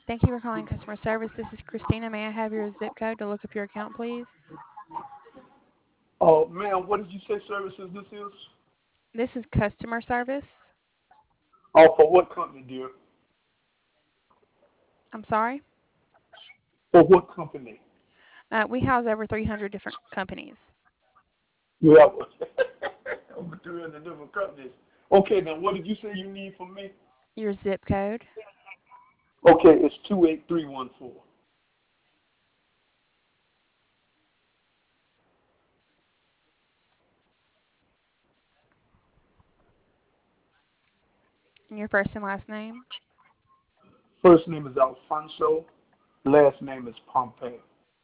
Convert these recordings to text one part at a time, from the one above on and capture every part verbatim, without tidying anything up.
Thank you for calling customer service. This is Christina. May I have your zip code to look up your account, please? Oh, ma'am, what did you say services this is? This is customer service. Oh, for what company, dear? I'm sorry. For what company? Uh, we house over three hundred different companies. You have over three hundred different companies. Okay, now what did you say you need from me? Your zip code. Okay, it's two eight three one four. And your first and last name. First name is Alfonso. Last name is Pompey.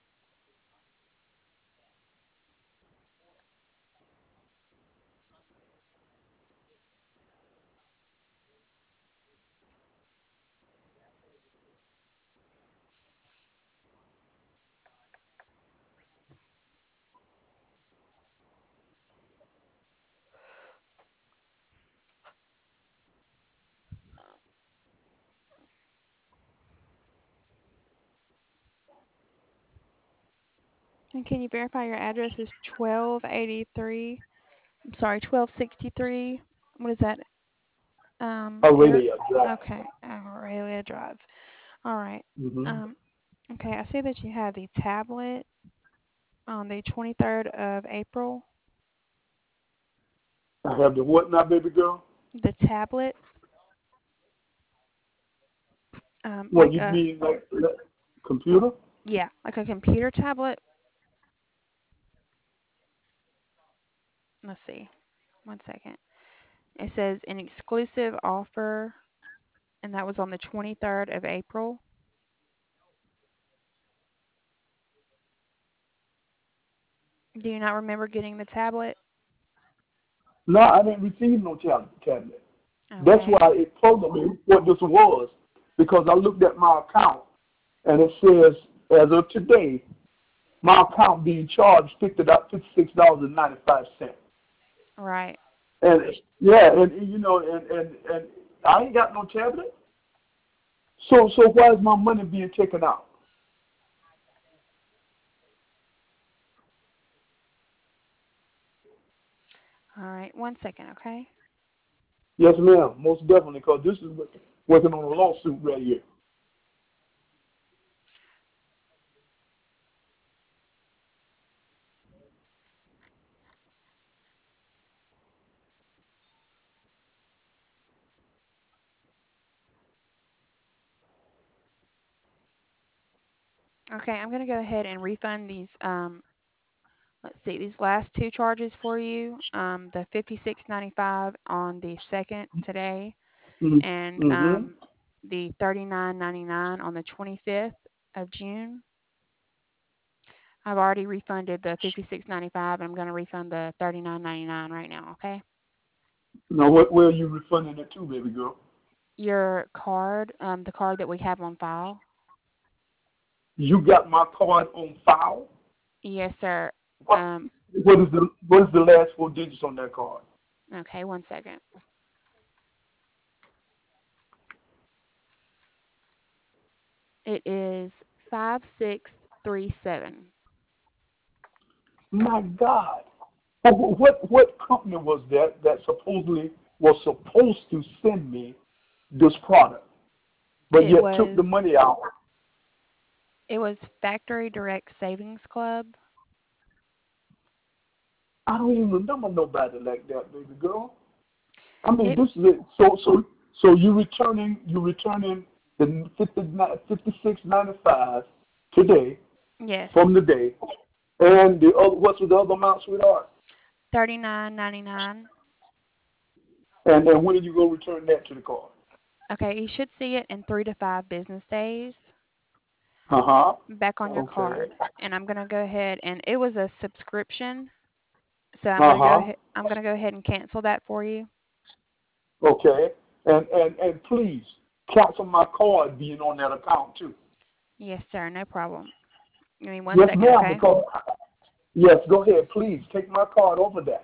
And can you verify your address is twelve eighty-three? I'm sorry, twelve sixty-three. What is that? Um, air. Aurelia Drive. Okay, Aurelia Drive. All right. Mm-hmm. Um, okay, I see that you have the tablet on the twenty-third of April. I have the what now, baby girl? The tablet, um, What like you a mean, like like computer? yeah, like a computer tablet. Let's see. One second. It says an exclusive offer, and that was on the twenty-third of April. Do you not remember getting the tablet? No, I didn't receive no tab- tablet. That's Okay. why it told me what this was, because I looked at my account and it says, as of today, my account being charged fifty six dollars and ninety five cents. Right. And yeah, and you know, and, and and I ain't got no tablet. So so why is my money being taken out? All right. One second, okay? Yes, ma'am, most definitely, because this is working on a lawsuit right here. Okay, I'm going to go ahead and refund these um let's see, these last two charges for you. Um the fifty-six ninety-five on the second today and Mm-hmm. um the thirty-nine ninety-nine on the twenty-fifth of June. I've already refunded the fifty-six ninety-five and I'm going to refund the thirty-nine ninety-nine right now, okay? Now, what, where are you refunding it to, baby girl? Your card, um the card that we have on file. You got my card on file. Yes, sir. What Um what is the what is the last four digits on that card? okay, one second. It is five six three seven. My God. What what what company was that that supposedly was supposed to send me this product, but It yet took was the money out? it was Factory Direct Savings Club. I don't even remember nobody like that, baby girl. I mean, It this is it. So so so you returning you returning the fifty fifty six ninety five today yes, from the day, and the other what's the other amount, sweetheart? thirty nine ninety nine. And then when did you go return that to the card? Okay, you should see it in three to five business days Uh huh. back on your Okay. card. And I'm gonna go ahead and it was a subscription, so I'm Uh gonna go huh. ahead I'm gonna go ahead and cancel that for you. Okay. And and and please cancel my card being on that account too. Yes, sir, no problem. Give me one Yes, second, ma'am. okay? Because yes, go ahead. Please take my card over that.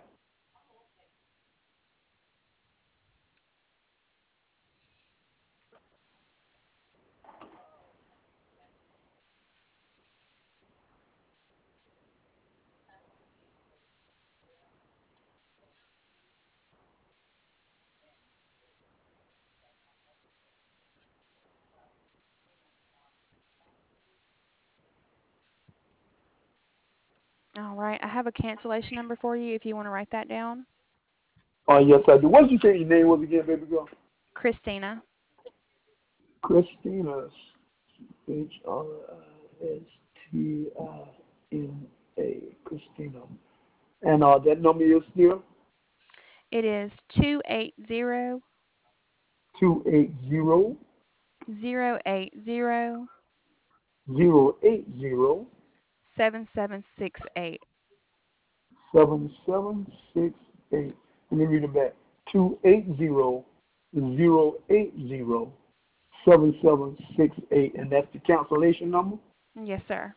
right. I have a cancellation number for you if you want to write that down. Oh, yes, I do. What did you say your name was again, baby girl? Christina. Christina. H R I S T I N A. Christina. And uh, that number is here? It is two eight zero, two eight zero, zero eight zero, zero eight zero, seven seven six eight. seven seven six eight. Let me read it back. two eight zero, zero eight zero, seven seven six eight. And that's the cancellation number? Yes, sir.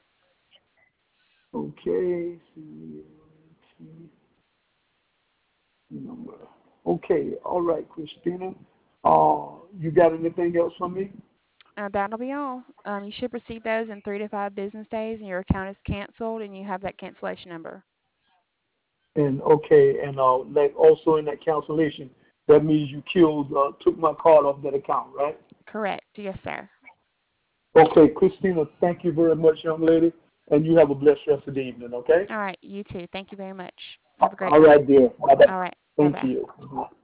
Okay. Number. Okay. All right, Christina. Uh, you got anything else for me? Uh, that'll be all. Um, you should receive those in three to five business days, and your account is canceled, and you have that cancellation number. And okay, and uh, like also in that cancellation, that means you killed, uh, took my card off that account, right? Correct. Yes, sir. Okay, Christina, thank you very much, young lady, and you have a blessed rest of the evening, okay? All right. You too. Thank you very much. Have a great All night. right, dear. Bye-bye. All right. Thank Bye-bye. you.